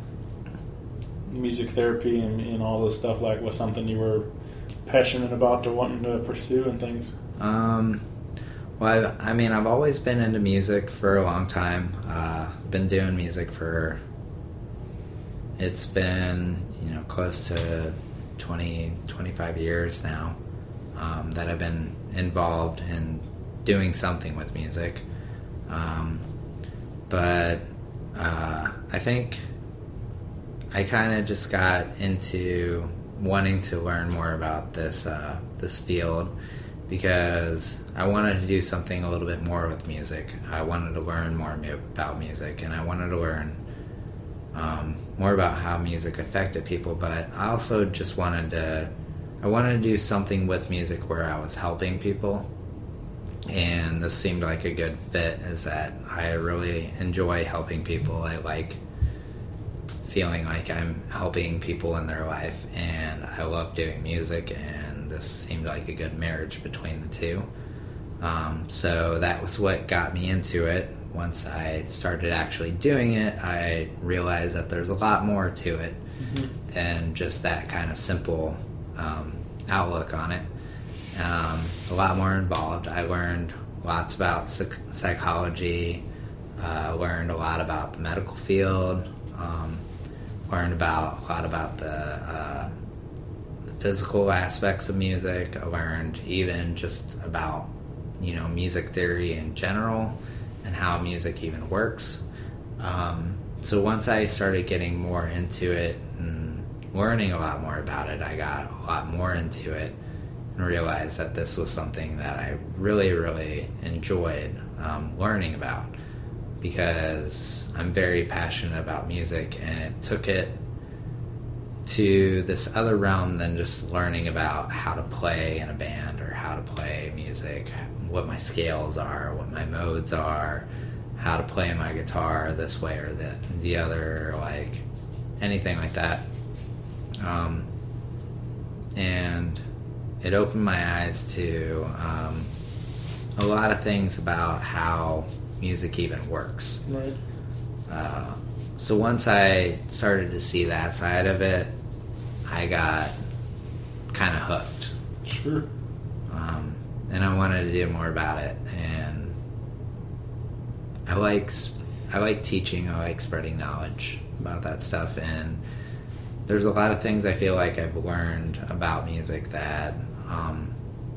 music therapy and, and all this stuff like was something you were passionate about to wanting to pursue and things? Um, well, I've, I mean, I've always been into music for a long time. Uh, been doing music for, it's been, you know, close to twenty, twenty-five years now um, that I've been involved in doing something with music. Um, but uh, I think I kind of just got into wanting to learn more about this uh, this field because I wanted to do something a little bit more with music. I wanted to learn more about music, and I wanted to learn Um, more about how music affected people, but I also just wanted to I wanted to do something with music where I was helping people, and this seemed like a good fit, is that I really enjoy helping people. I like feeling like I'm helping people in their life, and I love doing music, and this seemed like a good marriage between the two. Um, so that was what got me into it. Once I started actually doing it, I realized that there's a lot more to it mm-hmm. than just that kind of simple um, outlook on it. Um, a lot more involved. I learned lots about psych- psychology, uh, learned a lot about the medical field, um, learned about a lot about the, uh, the physical aspects of music. I learned even just about, you know, music theory in general. and how music even works. Um, so once I started getting more into it and learning a lot more about it, I got a lot more into it and realized that this was something that I really, really enjoyed um, learning about, because I'm very passionate about music, and it took it to this other realm than just learning about how to play in a band or how to play music, what my scales are, what my modes are, how to play my guitar this way or the, the other, like anything like that. Um, and it opened my eyes to um, a lot of things about how music even works. Right. Uh, so once I started to see that side of it, I got kind of hooked. Sure. Um, and I wanted to do more about it. And I like I like teaching. I like spreading knowledge about that stuff. And there's a lot of things I feel like I've learned about music that um,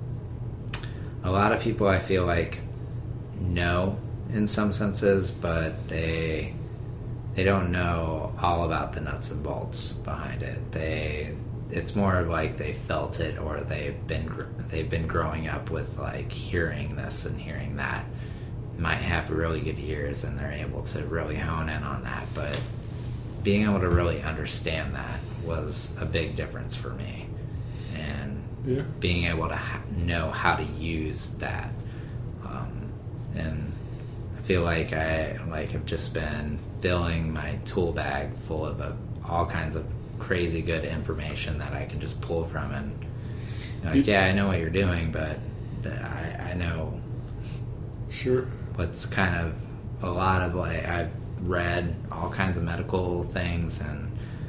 a lot of people I feel like know in some senses, but they they don't know all about the nuts and bolts behind it. They it's more of like they felt it, or they've been they've been growing up with like hearing this and hearing that. Might have really good ears and they're able to really hone in on that, but being able to really understand that was a big difference for me, and yeah. being able to ha- know how to use that. Um, and I feel like I like have just been filling my tool bag full of uh, all kinds of crazy good information that I can just pull from, and like, yeah, I know what you're doing, but I, I know Sure. what's kind of a lot of like I've read all kinds of medical things and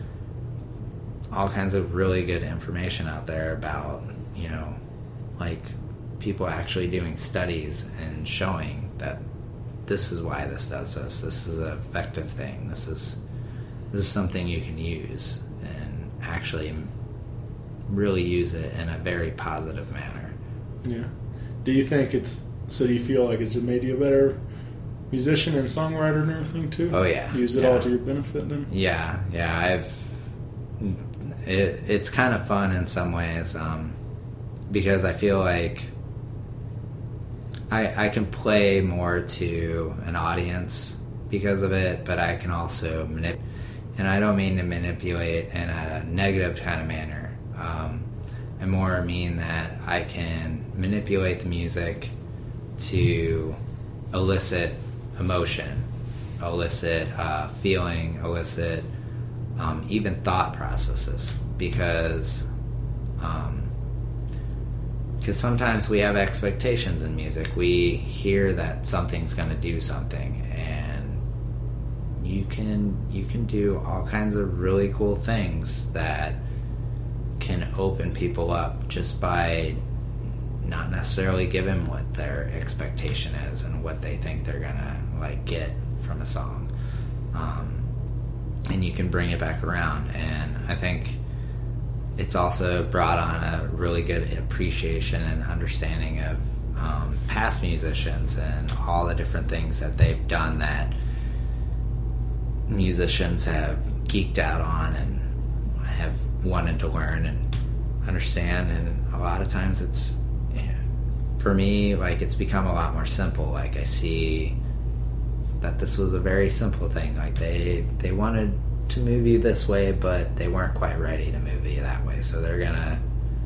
all kinds of really good information out there about, you know, like people actually doing studies and showing that this is why this does this. This is an effective thing. This is this is something you can use and actually really use it in a very positive manner. Yeah. Do you think it's so? Do you feel like it's just made you a better musician and songwriter and everything too? Oh yeah. Use it yeah. all to your benefit then? Yeah, yeah. I've it, it's kind of fun in some ways um, because I feel like I I can play more to an audience because of it, but I can also manip- and I don't mean to manipulate in a negative kind of manner. Um, I more mean that I can manipulate the music to elicit emotion, elicit uh, feeling, elicit um, even thought processes, because um, because sometimes we have expectations in music. We hear that something's going to do something, and you can you can do all kinds of really cool things that can open people up just by not necessarily giving what their expectation is and what they think they're gonna like get from a song, um, and you can bring it back around. And I think it's also brought on a really good appreciation and understanding of um, past musicians and all the different things that they've done that musicians have geeked out on and have wanted to learn and understand. And a lot of times it's, for me, like it's become a lot more simple. Like I see that this was a very simple thing. Like they they wanted to move you this way, but they weren't quite ready to move you that way. So they're gonna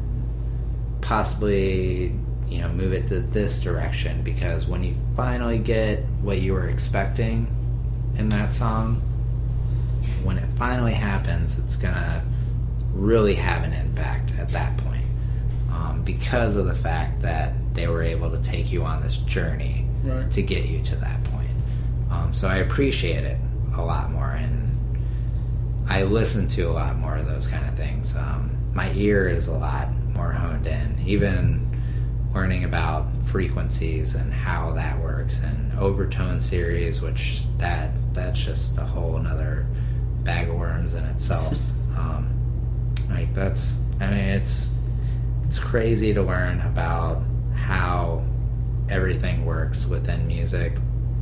possibly, you know, move it to this direction, because when you finally get what you were expecting in that song, when it finally happens, it's gonna really have an impact at that point, um, because of the fact that they were able to take you on this journey Right. to get you to that point. Um, so I appreciate it a lot more, and I listen to a lot more of those kind of things. Um, my ear is a lot more honed in, even learning about frequencies and how that works, and overtone series, which that that's just a whole another bag of worms in itself. Um, like that's, I mean, it's it's crazy to learn about how everything works within music,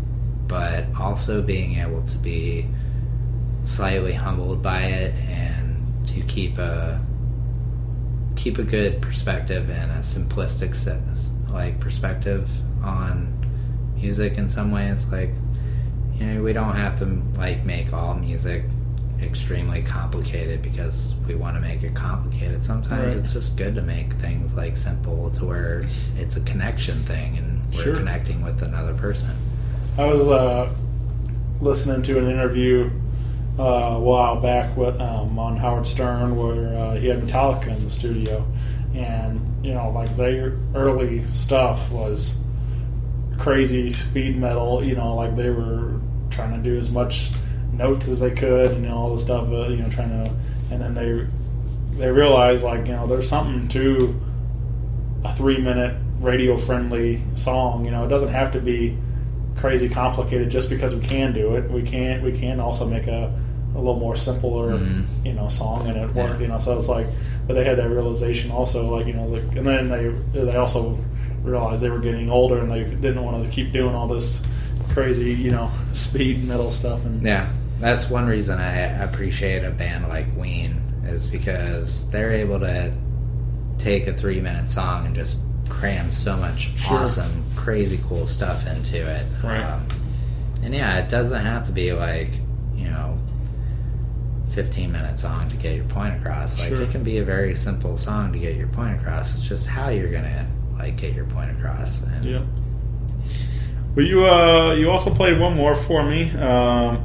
but also being able to be slightly humbled by it and to keep a keep a good perspective and a simplistic set, like perspective on music in some ways. Like, you know, we don't have to like make all music extremely complicated because we want to make it complicated. Sometimes Right. it's just good to make things like simple to where it's a connection thing and we're Sure. connecting with another person. I was uh, listening to an interview uh, a while back with, um, on Howard Stern where uh, he had Metallica in the studio, and you know, like their early stuff was crazy speed metal. You know, like they were trying to do as much notes as they could, and you know, all the stuff. Uh, you know, trying to, and then they they realized like you know, there's something to a three minute radio friendly song. You know, it doesn't have to be crazy complicated just because we can do it. We can't. We can also make a, a little more simpler, Mhm. you know, song and it work. Yeah. You know, so it's like, but they had that realization also, like you know, like, and then they they also realized they were getting older and they didn't want to keep doing all this crazy, you know, speed metal stuff. And Yeah, that's one reason I appreciate a band like Ween, is because they're able to take a three minute song and just cram so much Sure. awesome, crazy cool stuff into it. Right. Um, and yeah, it doesn't have to be like, you know, fifteen minute song to get your point across. Like, Sure. it can be a very simple song to get your point across. It's just how you're gonna like get your point across. And yeah. Well, you uh, you also played one more for me. Um,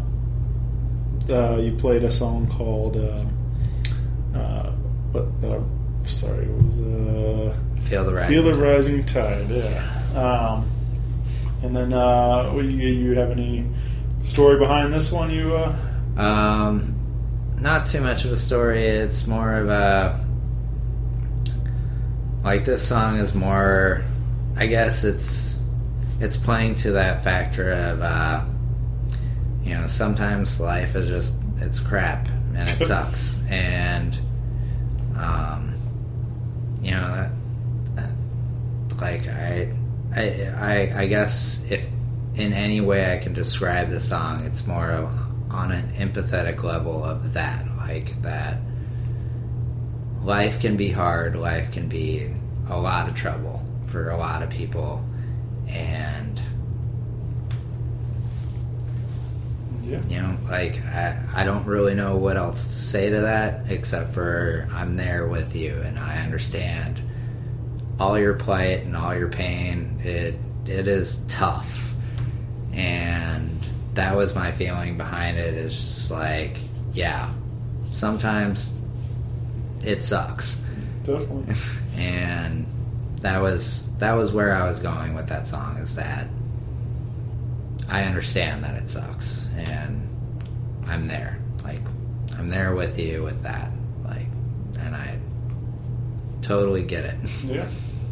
uh, you played a song called uh, uh, what? Uh, sorry, it was uh, Feel the Rising Feel the Tide. Rising Tide. Yeah. Um, and then, uh, well, you, you have any story behind this one? You uh, Um, not too much of a story. It's more of a, like, this song is more, I guess it's it's playing to that factor of, uh, you know, sometimes life is just, it's crap and it sucks, and um, you know, that, that like I, I I I guess if in any way I can describe the song, it's more of on an empathetic level of that, like that life can be hard, life can be a lot of trouble for a lot of people, and yeah, you know, like I, I don't really know what else to say to that except for I'm there with you and I understand all your plight and all your pain. It it is tough, and that was my feeling behind it. Is just like, yeah, sometimes it sucks, definitely. and that was that was where I was going with that song. Is that I understand that it sucks, and I'm there. Like, I'm there with you with that. Like, and I totally get it. Yeah.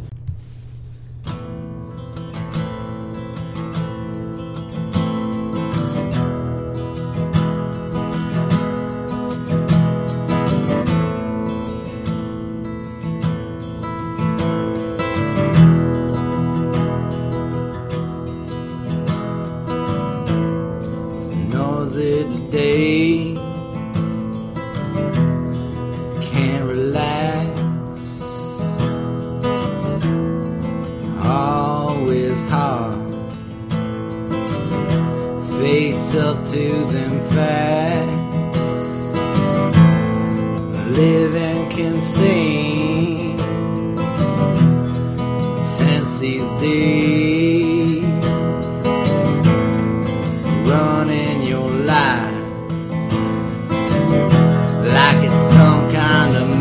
Noisy today, can't relax, always hard, face up to them facts, living can seem tense these days, running your life like it's some kind of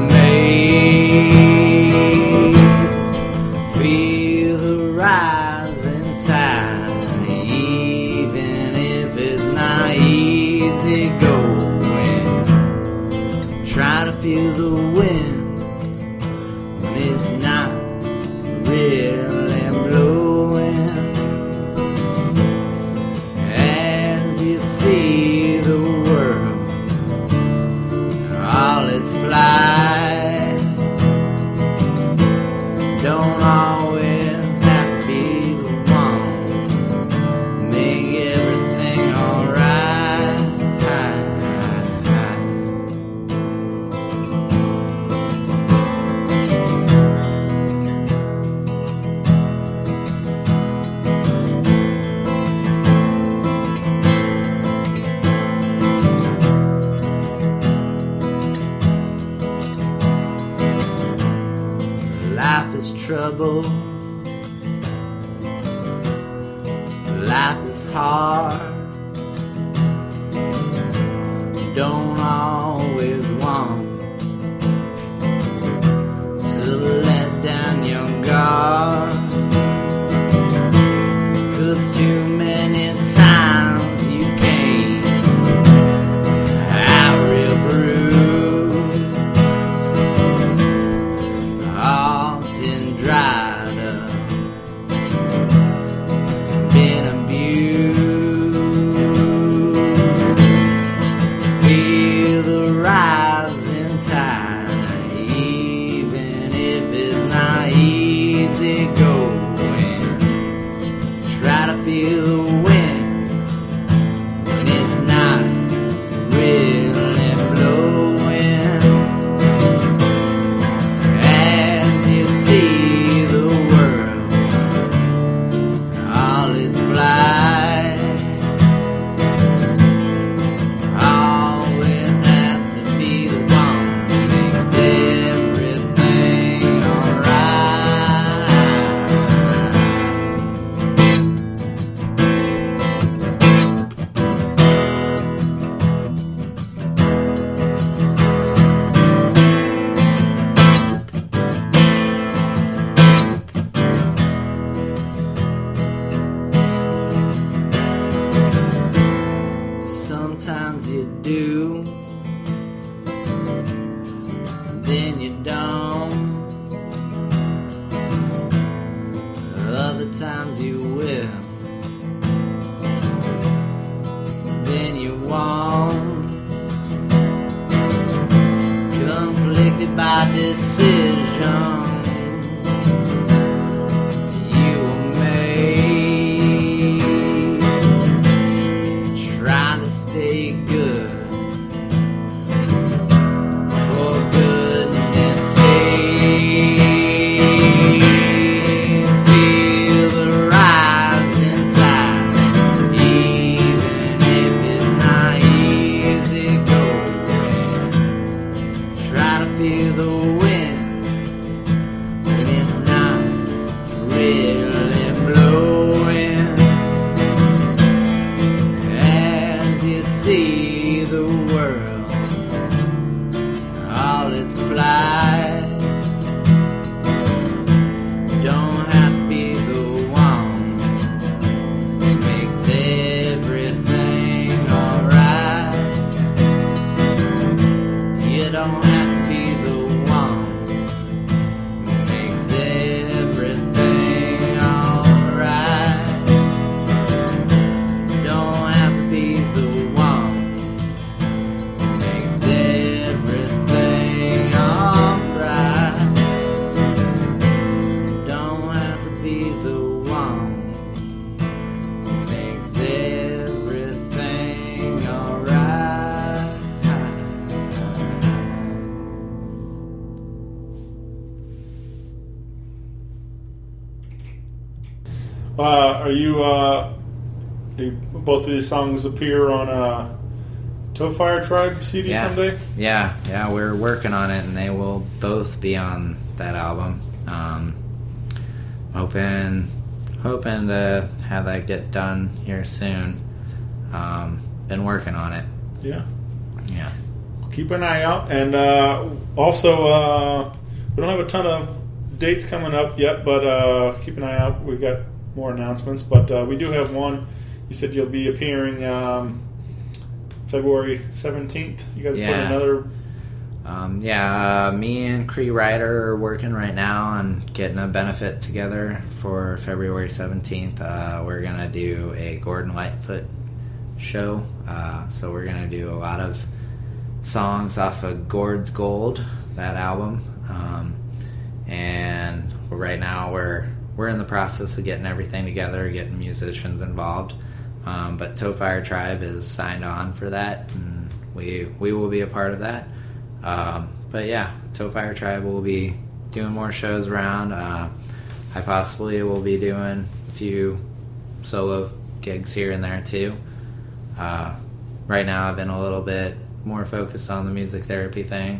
maze. Feel the rising tide, even if it's not easy going. Try to feel the wind when it's not really blowing. As you see the world, all its flight, don't always have to be the one make everything trouble. Life is hard. Don't always want to let down your guard, 'cause too many times you came out real bruised, often dried up, been abused. Feel the rising tide, even if it's not easy going. Try to feel the wind when it's not really blowing. As you see the world, all its flight, always have to be the one who makes everything alright. Sometimes you do, then you don't. Other times you will, then you won't. Conflicted by decisions you will make, trying to stay good, for goodness sake. Feel the rising tide, even if it's not easy going. Try to feel the wind when it's not really blowing. As you see the world, all its flight, don't have to be the one who makes everything alright. You don't have to be the one who makes everything alright. Don't have to be the one who makes everything alright. Don't have to be the one who makes everything alright. Uh, are you, uh, do both of these songs appear on a Toe Fire Tribe C D Yeah. someday? Yeah, yeah, we're working on it, and they will both be on that album. Um, hoping, hoping to have that get done here soon. Um, been working on it. Yeah. Yeah. Keep an eye out. And uh, also, uh, we don't have a ton of dates coming up yet, but uh, keep an eye out. We've got more announcements, but uh, we do have one. You said you'll be appearing um, February seventeenth. You guys Yeah. put another... Um, yeah, uh, me and Cree Ryder are working right now on getting a benefit together for February seventeenth. Uh, we're going to do a Gordon Lightfoot show. Uh, so we're going to do a lot of songs off of Gord's Gold, that album. Um, and right now we're we're in the process of getting everything together, getting musicians involved. Um, but Toe Fire Tribe is signed on for that, and we we will be a part of that. Um, but yeah, Toe Fire Tribe will be doing more shows around. Uh, I possibly will be doing a few solo gigs here and there too. Uh, right now I've been a little bit more focused on the music therapy thing.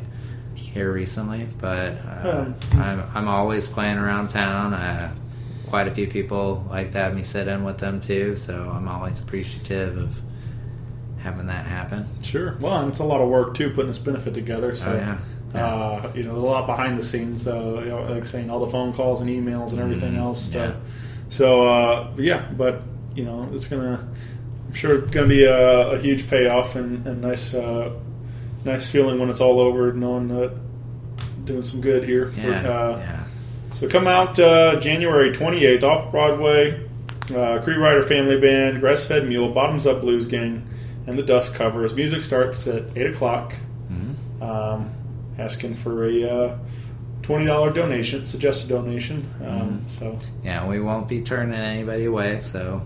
here recently, but uh, Um, I'm I'm always playing around town. Uh, quite a few people like to have me sit in with them too, so I'm always appreciative of having that happen. Sure. Well, and it's a lot of work too, putting this benefit together. So, Oh, yeah. Yeah. Uh, you know, a lot behind the scenes. So, you know, like saying, all the phone calls and emails and everything Mhm. else. Yeah. Uh, so, uh, yeah, but you know, it's gonna. I'm sure it's gonna be a, a huge payoff and, and nice, uh, nice feeling when it's all over, knowing that doing some good here. For, Yeah, uh, yeah. So come out uh, January twenty-eighth, off Broadway. Uh, Cree Rider Family Band, Grass Fed Mule, Bottoms Up Blues Gang, and the Dust Covers. Music starts at eight o'clock. Mhm. Um, asking for a uh, twenty dollars donation, suggested donation. Um, Mhm. So Yeah, we won't be turning anybody away, so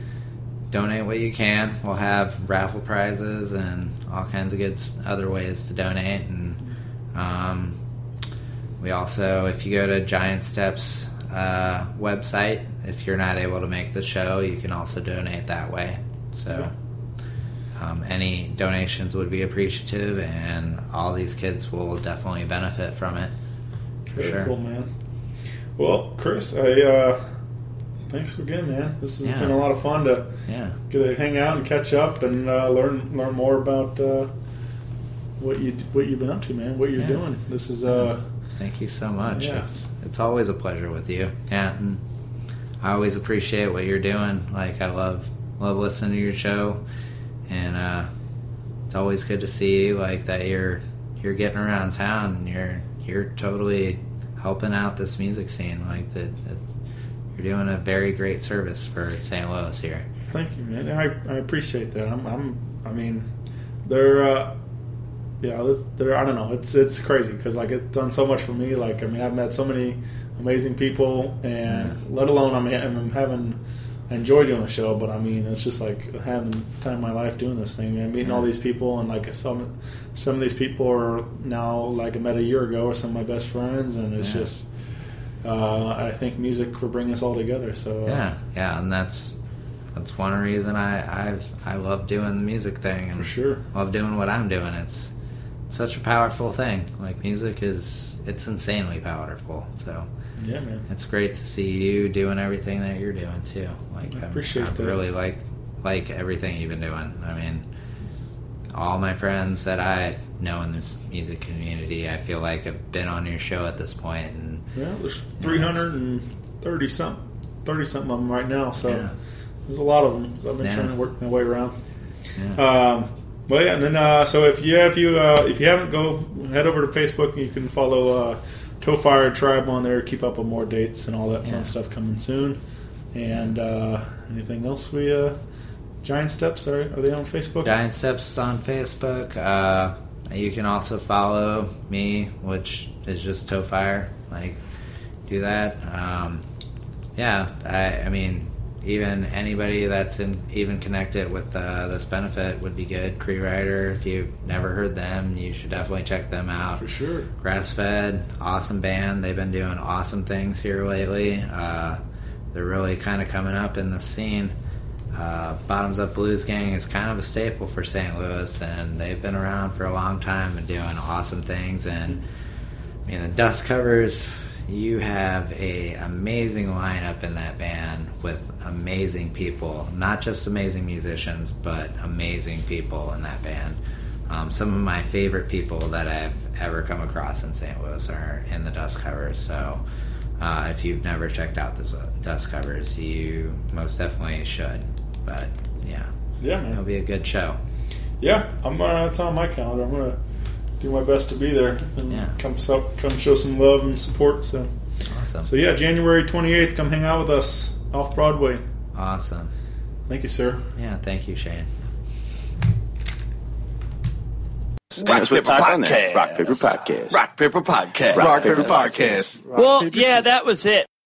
donate what you can. We'll have raffle prizes and all kinds of good s- other ways to donate. And um, we also, if you go to Giant Steps uh, website, if you're not able to make the show, you can also donate that way. So um, any donations would be appreciative, and all these kids will definitely benefit from it. For very sure. cool, man. Well, Chris, I uh, thanks again, man. This has Yeah. been a lot of fun to Yeah. get to hang out and catch up and uh, learn learn more about uh, what you what you've been up to, man. What you're Yeah. doing. This is uh, Thank you so much. Yeah. It's it's always a pleasure with you. Yeah, and I always appreciate what you're doing. Like I love love listening to your show, and uh, it's always good to see like that you're you're getting around town and you're you're totally helping out this music scene. Like that, that's, you're doing a very great service for Saint Louis here. Thank you, man. I, I appreciate that. I'm, I'm I mean, they're, uh, yeah, this- they're, I don't know. It's it's crazy because like it's done so much for me. Like I mean, I've met so many amazing people, and Yeah. let alone I'm, I'm having, I enjoy doing the show, but I mean, it's just like having the time of my life doing this thing, man. Meeting all Yeah. these people, and like some some of these people are now like I met a year ago, or some of my best friends, and it's Yeah. just. Uh, I think music will bring us all together. So uh, Yeah, yeah, and that's that's one reason I I've I love doing the music thing and for sure. love doing what I'm doing. It's such a powerful thing. Like music is it's insanely powerful. So Yeah, man. it's great to see you doing everything that you're doing too. Like I I'm- appreciate I that. really like like everything you've been doing. I mean, all my friends that I know in this music community, I feel like have been on your show at this point, and Yeah, there's three hundred thirty something, thirty something of them right now. So Yeah. there's a lot of them. So I've been Yeah. trying to work my way around. yeah. Um, well, yeah, and then uh, so if you if you uh, if you haven't, go head over to Facebook and you can follow uh, Toe Fire Tribe on there. Keep up with more dates and all that Yeah. fun stuff coming soon. And uh, anything else we uh, Giant Steps are are they on Facebook? Giant Steps on Facebook. Uh, you can also follow me, which is just Toe Fire. Like, do that. Um, yeah, I, I mean, even anybody that's in, even connected with uh, this benefit would be good. Cree Rider, if you've never heard them, you should definitely check them out. For sure. Grass Fed, awesome band. They've been doing awesome things here lately. Uh, they're really kind of coming up in the scene. Uh, Bottoms Up Blues Gang is kind of a staple for Saint Louis, and they've been around for a long time and doing awesome things. And I mean, the Dust Covers, you have a amazing lineup in that band with amazing people, not just amazing musicians, but amazing people in that band. Um, some of my favorite people that I've ever come across in Saint Louis are in the Dust Covers. So uh, if you've never checked out the Dust Covers, you most definitely should. But yeah, Yeah, man. it'll be a good show. Yeah, I'm. Uh, it's on my calendar. I'm gonna do my best to be there and Yeah. come up, come show some love and support. So, Awesome. so yeah, January twenty-eighth, come hang out with us off Broadway. Awesome. Thank you, sir. Yeah, thank you, Shane. Rock Paper Podcast. Rock Paper Podcast. Rock Paper Podcast. Rock Paper Podcast. Well, yeah, that was it.